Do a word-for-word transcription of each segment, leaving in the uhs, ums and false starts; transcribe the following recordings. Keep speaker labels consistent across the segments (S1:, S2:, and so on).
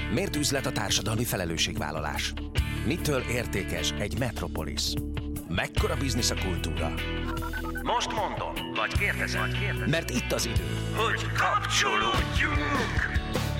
S1: Miért üzlet a társadalmi felelősségvállalás? Mitől értékes egy metropolis? Mekkora biznisz a kultúra? Most mondom, vagy kérdezem, vagy kérdezem. Mert itt az idő, hogy kapcsolódjunk!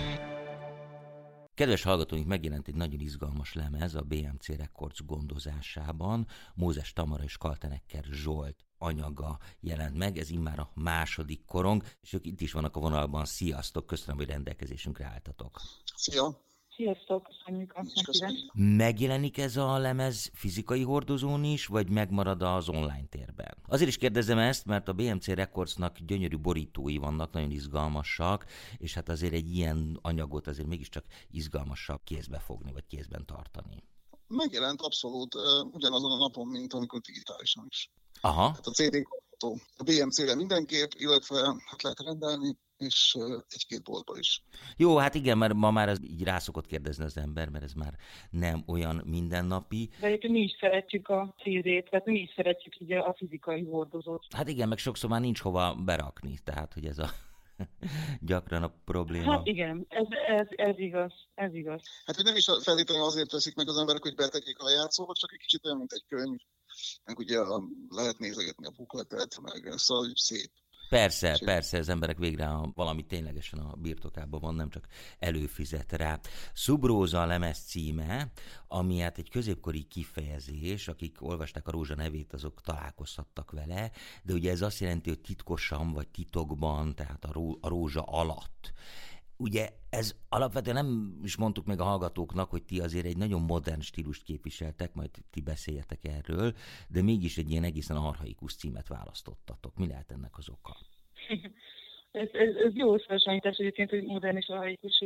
S2: Kedves hallgatóink, megjelent egy nagyon izgalmas lemez a bé em cé Records gondozásában. Mózes Tamara és Kaltenecker Zsolt anyaga jelent meg, ez immár a második korong, és ők itt is vannak a vonalban. Sziasztok, köszönöm, hogy rendelkezésünkre álltatok.
S3: Szia!
S4: Sziasztok, köszönjük a meghívást.
S2: Megjelenik ez a lemez fizikai hordozón is, vagy megmarad az online térben? Azért is kérdezem ezt, mert a bé em cé Recordsnak gyönyörű borítói vannak, nagyon izgalmasak, és hát azért egy ilyen anyagot azért mégiscsak izgalmasabb kézbe fogni, vagy kézben tartani.
S3: Megjelent abszolút uh, ugyanazon a napon, mint amikor digitálisan is.
S2: Aha.
S3: Tehát a cé dé kapható a bé em cére mindenképp, illetve hát lehet rendelni, és uh, egy-két boltban is.
S2: Jó, hát igen, mert ma már ez így rá szokott kérdezni az ember, mert ez már nem olyan mindennapi.
S4: De egyébként mi is szeretjük a cé dét, tehát mi is szeretjük így a fizikai hordozót.
S2: Hát igen, meg sokszor már nincs hova berakni, tehát hogy ez a gyakran a probléma.
S4: Hát igen, ez, ez, ez igaz, ez igaz.
S3: Hát hogy nem is feltétlenül azért teszik meg az emberek, hogy betegyék a lejátszóba, csak egy kicsit olyan, mint egy könyv. Meg ugye lehet nézegetni a bukletet, meg szóval szép.
S2: Persze, Sőt. persze, az emberek végre a, valami ténylegesen a birtokában van, nem csak előfizet rá. Szubróza a lemez címe, ami hát egy középkori kifejezés, akik olvasták a Rózsa nevét, azok találkozhattak vele, de ugye ez azt jelenti, hogy titkosan vagy titokban, tehát a, ró, a rózsa alatt. Ugye ez alapvetően nem is mondtuk meg a hallgatóknak, hogy ti azért egy nagyon modern stílust képviseltek, majd ti beszéljetek erről, de mégis egy ilyen egészen archaikus címet választottatok. Mi lehet ennek az oka?
S4: ez, ez, ez jó összehasonlítás egyébként, hogy modern és archaikus.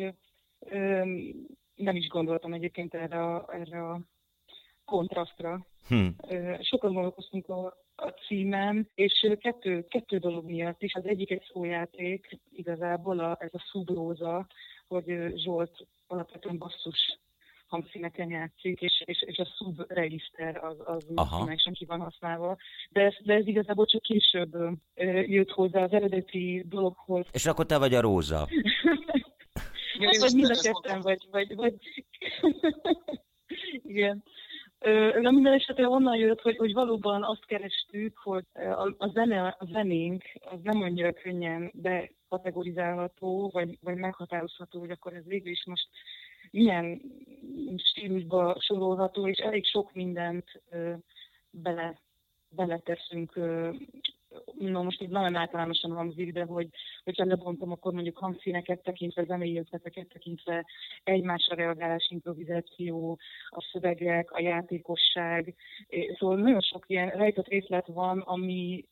S4: Nem is gondoltam egyébként erre a, erre a kontrasztra. Hm. Sokan gondolkoztunk a a címen, és kettő, kettő dolog miatt is. Az egyik egy szójáték, igazából a, ez a szubróza, hogy Zsolt alapvetően basszus hangszíneken játszik, és, és, és a subregiszter az, az meg sem ki van használva. De ez, de ez igazából csak később jött hozzá az eredeti dologhoz.
S2: És akkor te vagy a Róza.
S4: Hát, vagy mind a ketten, vagy... vagy, vagy... Igen. De minden esetre onnan jött, hogy, hogy valóban azt kerestük, hogy a, a, zene, a zenénk az nem annyira könnyen bekategorizálható, vagy, vagy meghatározható, hogy akkor ez végül is most milyen stílusba sorolható, és elég sok mindent ö, bele, beleteszünk. Ö, no, most így nagyon általánosan hangzik, de hogy, hogyha lebontom, akkor mondjuk hangszíneket tekintve, zenei ötleteket tekintve, egymásra reagálás, improvizáció, a szövegek, a játékosság. Szóval nagyon sok ilyen rejtett részlet van, ami,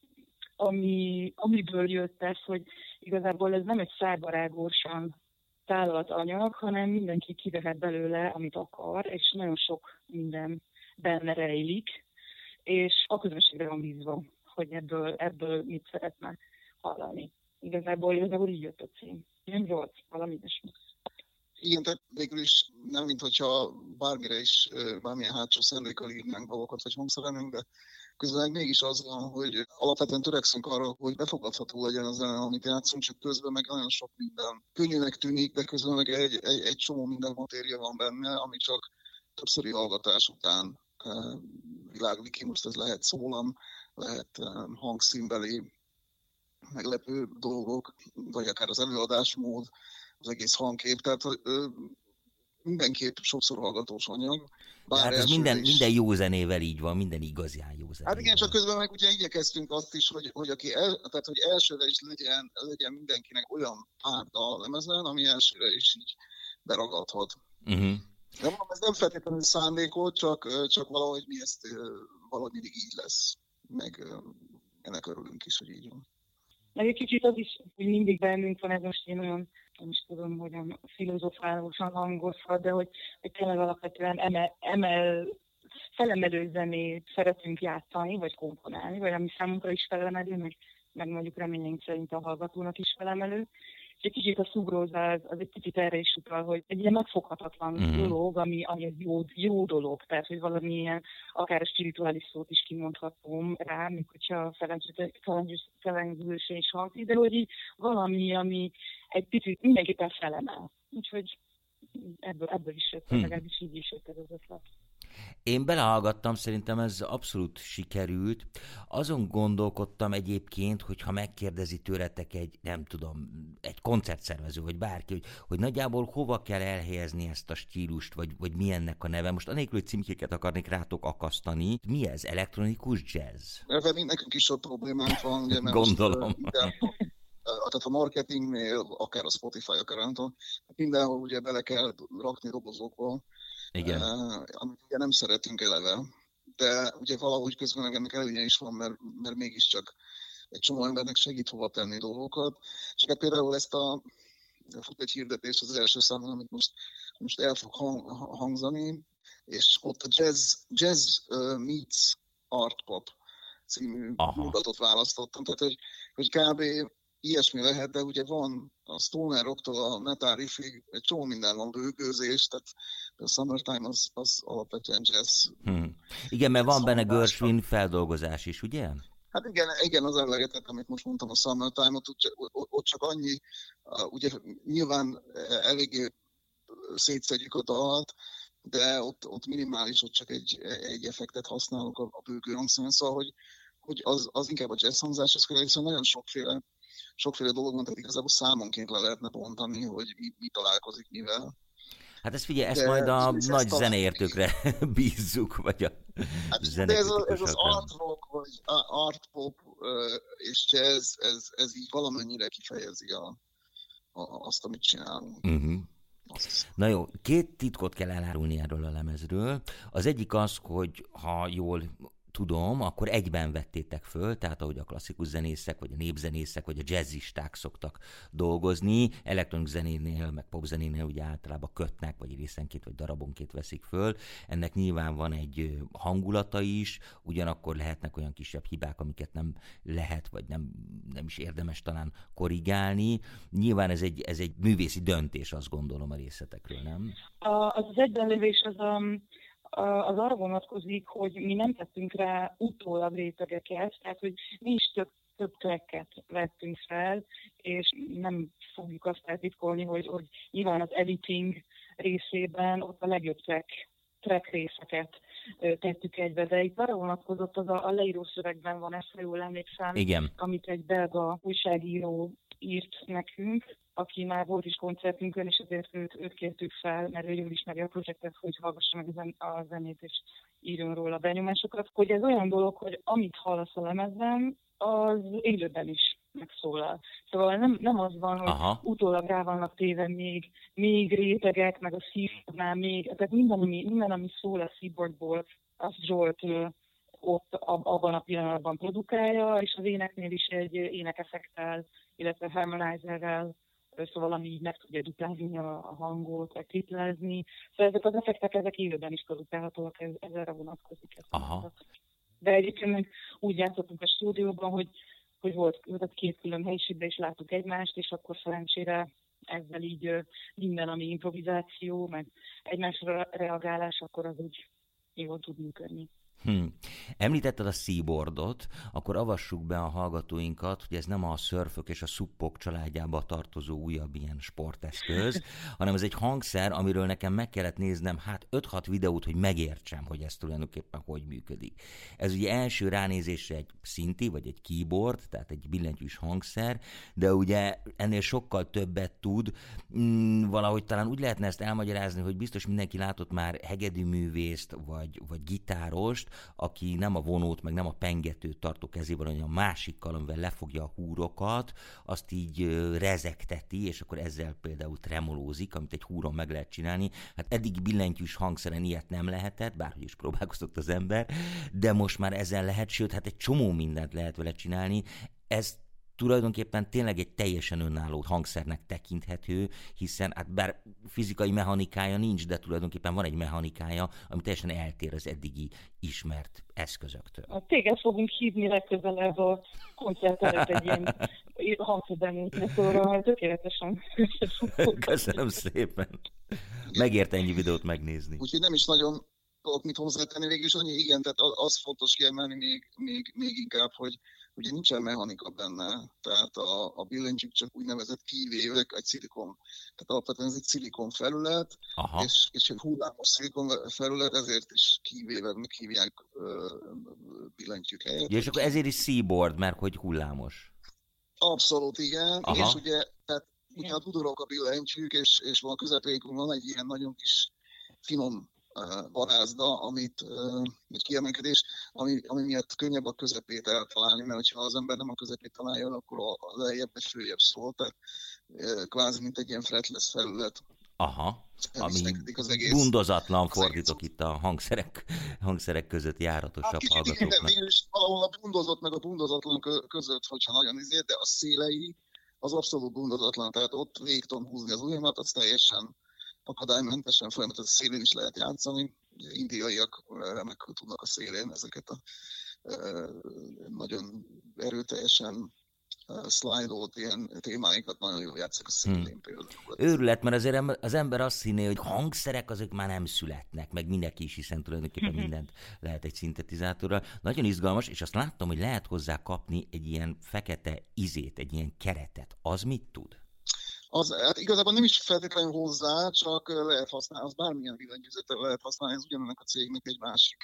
S4: ami, amiből jött ez, hogy igazából ez nem egy szárbarágósan tálalt anyag, hanem mindenki kivehet belőle, amit akar, és nagyon sok minden benne rejlik, és a közönségre van bízva, hogy ebből, ebből mit szeretne hallani. Igazából, igazából így jött a cím. Nem volt valami ilyesmi.
S3: Igen, tehát végül is nem, mint hogyha bármire is, bármilyen hátsó szándékkal írnánk dolgokat, vagy hangszerelnünk, de közben mégis az van, hogy alapvetően törekszünk arra, hogy befogadható legyen az zene, amit játszunk, csak közben meg nagyon sok minden könnyűnek tűnik, de közben meg egy, egy, egy csomó minden matéria van benne, ami csak többszöri hallgatás után világlik ki. Most ez lehet szólam, lehet hangszínbeli meglepő dolgok, vagy akár az előadásmód, az egész hangkép, tehát ö, mindenképp sokszor hallgatós anyag.
S2: Hát ez minden, is... minden jó zenével így van, minden igazán jó zenével.
S3: Hát igen, csak közben meg ugye igyekeztünk azt is, hogy, hogy, aki el, tehát, hogy elsőre is legyen, legyen mindenkinek olyan pár dal lemezen, ami elsőre is így beragadhat. Uh-huh. De mondom, ez nem feltétlenül szándékot, csak, csak valahogy mi ezt valahogy mindig így lesz. Meg ennek örülünk is, hogy így van.
S4: Meg egy kicsit az is, hogy mindig bennünk van, ez most én olyan, nem is tudom, hogyan filozofálósan hangozhat, de hogy, hogy tényleg alapvetően emel, emel, felemelő zenét szeretünk játszani, vagy komponálni, vagy ami számunkra is felemelő, meg, meg mondjuk reményeink szerint a hallgatónak is felemelő. És egy kicsit a szubróza, az, az egy kicsit erre is utal, hogy egy ilyen megfoghatatlan mm. dolog, ami, ami egy jó, jó dolog, tehát hogy valamilyen, akár a spirituális szót is kimondhatom rá, mint hogyha felengzősen is hangzik, de hogy így valami, ami egy picit mindenképpen felemel. Úgyhogy ebből, ebből is jött, hmm. legalábbis így is jött ez az ötlet.
S2: Én belehallgattam, szerintem ez abszolút sikerült. Azon gondolkodtam egyébként, hogy ha megkérdezi tőletek egy, nem tudom, egy koncertszervező, vagy bárki, hogy, hogy nagyjából hova kell elhelyezni ezt a stílust, vagy, vagy mi ennek a neve. Most anélkül, hogy címkéket akarnék rátok akasztani. Mi ez? Elektronikus jazz?
S3: Mert nekünk is sok problémánk van. Ugye, mert
S2: Gondolom.
S3: Most, minden, tehát a marketingnél, akár a Spotify, akár nem tudom, mindenhol ugye bele kell rakni dobozokba,
S2: igen.
S3: Uh, amit ugye nem szeretünk eleve, de ugye valahogy közben ennek előnye is van, mert, mert mégiscsak egy csomó embernek segít hova tenni dolgokat. És hát például ezt a fut egy hirdetés az első számon, amit most, most el fog hang, hangzani, és ott a Jazz, jazz uh, Meets Art Pop című mondatot választottam, tehát hogy, hogy kb. Ilyesmi lehet, de ugye van a stoner rocktól a metal riffig, egy csomó minden van, bőgőzés, tehát a Summertime az, az alapvetően jazz.
S2: Hmm. Igen, mert van benne Gershwin feldolgozás is, ugye?
S3: Hát igen, igen, az emlegetett, amit most mondtam, a Summertime, ott, ott csak annyi, ugye nyilván eléggé szétszedjük a dalat, de ott, ott minimális, ott csak egy, egy effektet használok a, a bőgő hangszerűen, szóval, hogy, hogy az, az inkább a jazz hangzás, az körül, hiszen nagyon sokféle sokféle dolog van, tehát igazából számonként le lehetne bontani, hogy mi, mi találkozik mivel.
S2: Hát ezt figyelj, ezt de majd a nagy ezt zeneértőkre bízzuk, vagy a
S3: hát, zenekritikusokra. Ez, ez az art rock, vagy art pop és jazz, ez, ez így valamennyire kifejezi a, a, azt, amit csinálunk.
S2: Uh-huh. Na jó, két titkot kell elárulni erről a lemezről. Az egyik az, hogy ha jól tudom, akkor egyben vettétek föl, tehát ahogy a klasszikus zenészek, vagy a népzenészek, vagy a jazzisták szoktak dolgozni, elektronikus zenénél, meg popzenénél ugye általában kötnek, vagy részenként, vagy darabonként veszik föl. Ennek nyilván van egy hangulata is, ugyanakkor lehetnek olyan kisebb hibák, amiket nem lehet, vagy nem, nem is érdemes talán korrigálni. Nyilván ez egy, ez egy művészi döntés, azt gondolom a részletekről, nem?
S4: A, az az egybenlévés az a... az arra vonatkozik, hogy mi nem tettünk rá utólag rétegeket, tehát hogy mi is több, több tracket vettünk fel, és nem fogjuk azt eltitkolni, hogy, hogy nyilván az editing részében ott a legjobb track, track részeket tettük egybe, de itt arra vonatkozott, az a, a leíró szövegben van, ezt ha jól emlékszem,
S2: igen,
S4: amit egy belga újságíró írt nekünk, aki már volt is koncertünkön, és ezért őt, őt kértük fel, mert ő jól ismeri a projektet, hogy hallgassa meg a zenét, és írjon róla benyomásokat, hogy ez olyan dolog, hogy amit hallasz a lemezben, az élőben is megszólal. Szóval nem, nem az van, hogy aha, utólag rá vannak téve még, még rétegek, meg a szívnál még, tehát minden, ami, minden, ami szól a Seaboardból, az Zsolt ott abban a pillanatban produkálja, és az éneknél is egy énekeffektel, illetve harmonizerrel, szóval ami így meg tudja duplázni a, a hangot, vagy triplázni. Szóval ezek az effektek, ezek élőben is produkálhatóak, ez, ez erre vonatkozik.
S2: Aha.
S4: De egyébként meg úgy játszottunk a stúdióban, hogy, hogy volt, volt két külön helyiségben is láttuk egymást, és akkor szerencsére ezzel így minden, ami improvizáció, meg egymásra reagálás, akkor az úgy jól tud működni.
S2: Hmm. Említetted a Seaboardot, akkor avassuk be a hallgatóinkat, hogy ez nem a szörfök és a szuppok családjába tartozó újabb ilyen sporteszköz, hanem ez egy hangszer, amiről nekem meg kellett néznem hát öt-hat videót, hogy megértsem, hogy ez tulajdonképpen hogy működik. Ez ugye első ránézésre egy szinti, vagy egy keyboard, tehát egy billentyűs hangszer, de ugye ennél sokkal többet tud. Hmm, valahogy talán úgy lehetne ezt elmagyarázni, hogy biztos mindenki látott már hegedűművészt, vagy, vagy gitárost, aki nem a vonót, meg nem a pengetőt tartó kezében, hanem a másikkal, amivel lefogja a húrokat, azt így rezegteti, és akkor ezzel például tremolózik, amit egy húron meg lehet csinálni. Hát eddig billentyűs hangszeren ilyet nem lehetett, bárhogy is próbálkozott az ember, de most már ezzel lehet, sőt, hát egy csomó mindent lehet vele csinálni. Ez tulajdonképpen tényleg egy teljesen önálló hangszernek tekinthető, hiszen hát bár fizikai mechanikája nincs, de tulajdonképpen van egy mechanikája, ami teljesen eltér az eddigi ismert eszközöktől.
S4: A téged fogunk hívni legközelebb a koncert előtt egy ilyen hangszerbemutatásra, tökéletesen.
S2: Köszönöm szépen. Megérte ennyi videót megnézni.
S3: Úgyhogy nem is nagyon tudok mit hozzátenni, végül is annyi, igen, tehát az fontos kiemelni még, még, még inkább, hogy ugye nincsen mechanika benne, tehát a, a billentyűk csak úgynevezett kivévek, egy szilikon, tehát alapvetően ez egy szilikon felület, és, és egy hullámos szilikon felület, ezért is kivéveknek hívják billentyűk helyett.
S2: Ja, és akkor ezért is seaboard, mert hogy hullámos.
S3: Abszolút igen,
S2: Aha.
S3: és ugye, tehát ugye a dudorok a billentyűk, és, és van közepén van egy ilyen nagyon kis finom uh, varázda, amit uh, egy kiemelkedés, ami, ami miatt könnyebb a közepét eltalálni, mert ha az ember nem a közepét találja, akkor a, a lejjebb vagy följebb szól, tehát uh, kvázi mint egy ilyen fretless felület.
S2: Aha, ami
S3: egész,
S2: gondozatlan, fordítok itt a hangszerek, hangszerek között járatosabb
S3: hát,
S2: hallgatóknak.
S3: Végülis valahol a bundozott meg a bundozatlan között, hogyha nagyon izé, de a szélei az abszolút bundozatlan, tehát ott végig tudom húzni az ujjamat, az teljesen akadálymentesen folyamatosan a szélén is lehet játszani. Indiaiak remekül tudnak a szélén ezeket a e, nagyon erőteljesen slide-olt ilyen témáikat nagyon jól játszik a szélén hmm. például.
S2: Őrület, mert azért az ember azt hinné, hogy hangszerek azok már nem születnek, meg mindenki is, hiszen tulajdonképpen mindent lehet egy szintetizátorral. Nagyon izgalmas, és azt láttam, hogy lehet hozzá kapni egy ilyen fekete izét, egy ilyen keretet. Az mit tud?
S3: Az, hát igazából nem is feltétlenül hozzá, csak lehet használni, az bármilyen billentyűzetet lehet használni, ez ugyanennek a cégnek egy másik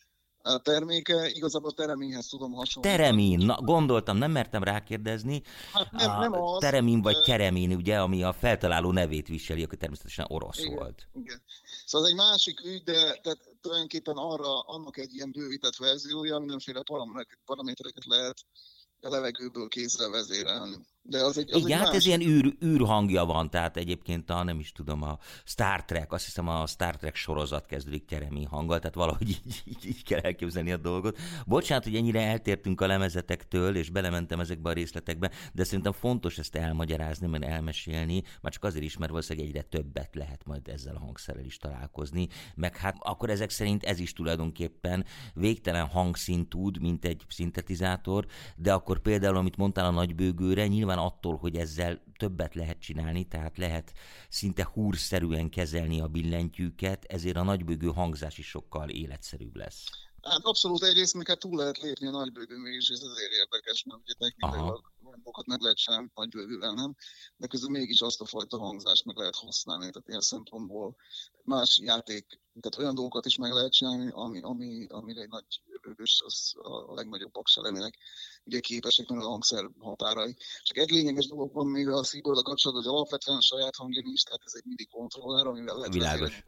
S3: a terméke, igazából a Tereminhez tudom hasonlítani.
S2: Teremin, na gondoltam, nem mertem rákérdezni.
S3: Hát nem, nem az.
S2: Teremin vagy keremin, ugye, ami a feltaláló nevét viseli, aki természetesen orosz
S3: igen,
S2: volt.
S3: Igen. Szóval ez egy másik ügy, de tehát tulajdonképpen arra, annak egy ilyen bővített verziója, mindenféle paramétereket lehet a levegőből kézzel vezérelni. De az egy, az
S2: igen,
S3: egy
S2: hát ez ilyen űr, űrhangja van, tehát egyébként a, nem is tudom, a Star Trek, azt hiszem a Star Trek sorozat kezdődik Teremin hanggal, tehát valahogy így, így, így kell elképzelni a dolgot. Bocsánat, hogy ennyire eltértünk a lemezetektől, és belementem ezekbe a részletekbe, de szerintem fontos ezt elmagyarázni, mert elmesélni, már csak azért is, mert valószínűleg egyre többet lehet majd ezzel a hangszerrel is találkozni, meg hát akkor ezek szerint ez is tulajdonképpen végtelen hangszín tud, mint egy szintetizátor, de akkor például, amit mondtál a nagybőgőre, nyilván attól, hogy ezzel többet lehet csinálni, tehát lehet szinte húrszerűen kezelni a billentyűket, ezért a nagybőgő hangzás is sokkal életszerűbb lesz.
S3: Hát abszolút, egyrészt meg hát túl lehet lépni a nagybőgőn mégis, és ezért érdekes, mert ugye technikailag dolgokat meg lehet csinálni nagybőgővel, nem? De közben mégis azt a fajta hangzást meg lehet használni, tehát ilyen szempontból más játék, tehát olyan dolgokat is meg lehet csinálni, ami, ami, amire egy nagy bőgős, az a legnagyobb paksa lennének ugye képesek, mert a hangszer határai. Csak egy lényeges dolog van még a Seaboard-a kapcsolatban, hogy alapvetően a saját hangja nincs, tehát ez egy MIDI kontroller, amivel lehet
S2: világos.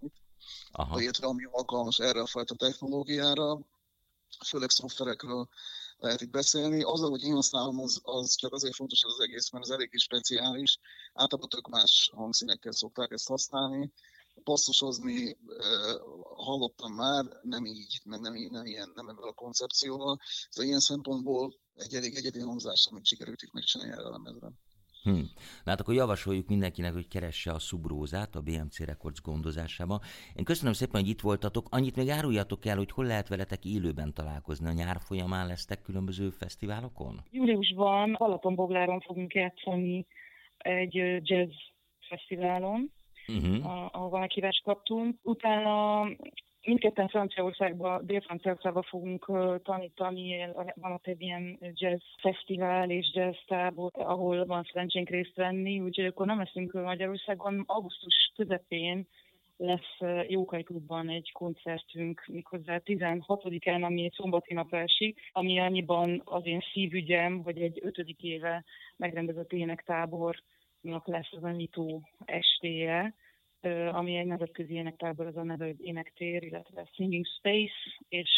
S3: Aha. Illetve ami alkalmas erre a fajta technológiára, főleg szoftverekről lehet itt beszélni. Azzal, hogy én használom, az, az csak azért fontos az egész, mert ez eléggé speciális. Általában tök más hangszínekkel szokták ezt használni. Passzosozni eh, hallottam már, nem így, nem, nem, nem, ilyen, nem ebből a koncepcióval. Ez ilyen szempontból egy elég egyedi hangzás, amit sikerült itt megcsinálni erre a lemezben.
S2: Hmm. Na hát akkor javasoljuk mindenkinek, hogy keresse a Subrózát a bé em cé Records gondozásában. Én köszönöm szépen, hogy itt voltatok. Annyit még áruljatok el, hogy hol lehet veletek élőben találkozni. A nyár folyamán lesztek különböző fesztiválokon?
S4: Júliusban Balatonbogláron fogunk játszani egy jazz fesztiválon, uh-huh. ahol meghívást kaptunk. Utána mindketten Franciaországba, Dél-Franciaországba fogunk uh, tanítani, van ott egy ilyen jazz fesztivál és jazz tábor, ahol van szerencsénk részt venni, úgyhogy akkor nem leszünk Magyarországon. Augusztus közepén lesz uh, Jókai Klubban egy koncertünk, méghozzá tizenhatodikán, ami egy szombati nap esik, ami annyiban az én szívügyem, hogy egy ötödik éve megrendezett énektábornak lesz az a nyitó estéje, ami egy nemzetközi énektábor, az a neve Énektér, illetve Singing Space, és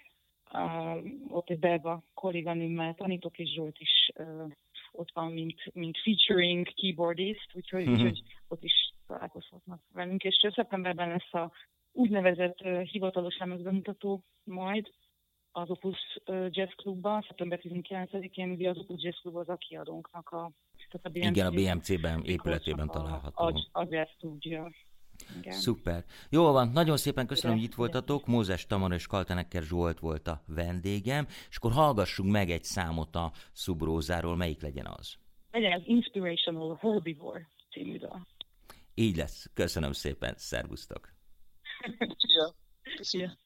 S4: uh, ott egy belga kolléganőmmel tanítok, és Zsolt is uh, ott van, mint, mint featuring keyboardist, úgyhogy, mm-hmm. úgyhogy ott is találkozhatnak velünk, és szeptemberben lesz a úgynevezett uh, hivatalos lemezbemutató majd az Opus uh, Jazz Clubban, szeptember tizenkilencedikén, ugye az Opus Jazz Club az a kiadónknak a
S2: a bé em cé, igen, a bé em cé-ben épületében található.
S4: Az, az ezt tudja. Igen.
S2: Szuper. Jól van, nagyon szépen köszönöm, hogy itt voltatok. Mózes Tamara és Kaltenecker Zsolt volt a vendégem, és akkor hallgassunk meg egy számot a Subrózáról, melyik legyen az?
S4: Legyen az Inspirational Herbivore című dal.
S2: Így lesz. Köszönöm szépen. Szervusztok.
S3: Szia. Szia.